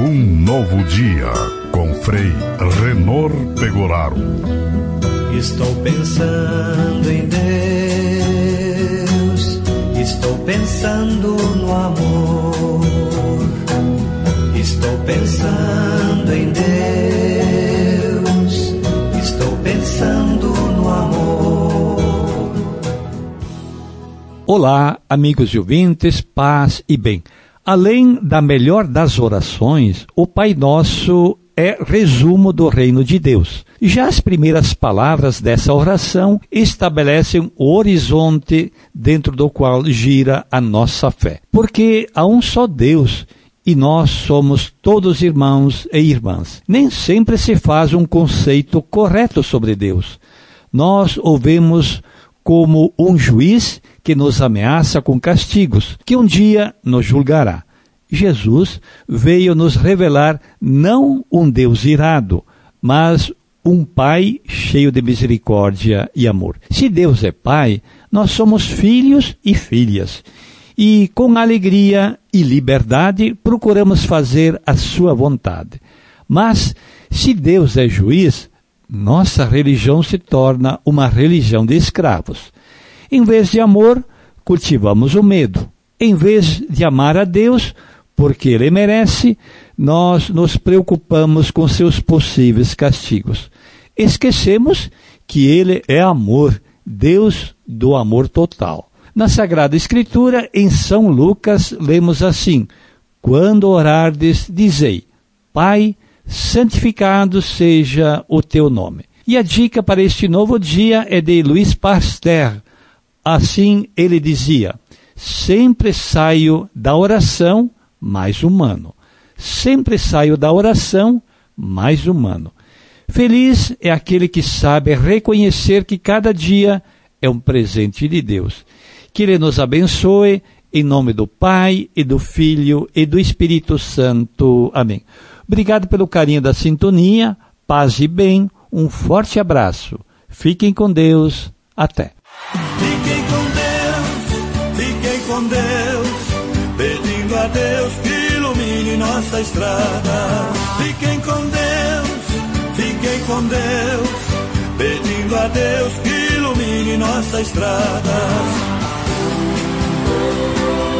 Um novo dia com Frei Renor Pegoraro. Estou pensando em Deus, estou pensando no amor, estou pensando em Deus, estou pensando no amor. Olá, amigos e ouvintes, paz e bem. Além da melhor das orações, o Pai Nosso é resumo do reino de Deus. Já as primeiras palavras dessa oração estabelecem o horizonte dentro do qual gira a nossa fé. Porque há um só Deus e nós somos todos irmãos e irmãs. Nem sempre se faz um conceito correto sobre Deus. Nós o vemos como um juiz que nos ameaça com castigos, que um dia nos julgará. Jesus veio nos revelar não um Deus irado, mas um Pai cheio de misericórdia e amor. Se Deus é Pai, nós somos filhos e filhas. E com alegria e liberdade procuramos fazer a sua vontade. Mas se Deus é juiz, nossa religião se torna uma religião de escravos. Em vez de amor, cultivamos o medo. Em vez de amar a Deus, porque Ele merece, nós nos preocupamos com seus possíveis castigos. Esquecemos que Ele é amor, Deus do amor total. Na Sagrada Escritura, em São Lucas, lemos assim: quando orardes, dizei, Pai, santificado seja o teu nome. E a dica para este novo dia é de Louis Pasteur. Assim ele dizia: sempre saio da oração mais humano. Sempre saio da oração mais humano. Feliz é aquele que sabe reconhecer que cada dia é um presente de Deus. Que Ele nos abençoe, em nome do Pai, e do Filho, e do Espírito Santo. Amém. Obrigado pelo carinho da sintonia, paz e bem, um forte abraço. Fiquem com Deus, até. Fiquem com Deus, pedindo a Deus que ilumine nossa estrada. Fiquem com Deus, pedindo a Deus que ilumine nossa estrada.